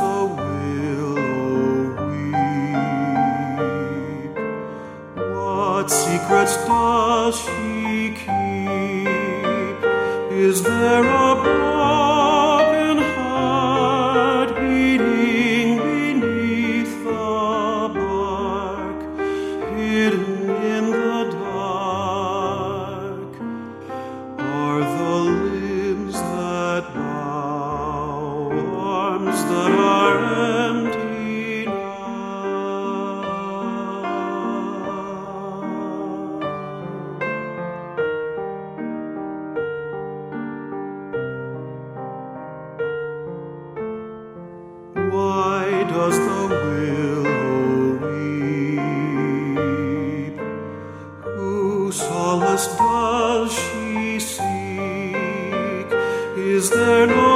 the willow weep? What secrets does she keep? Is there a broken heart beating beneath the bark, hidden in the dark? Are the limbs that bow arms that are empty now? Why does the willow weep? Whose solace does she seek? Is there no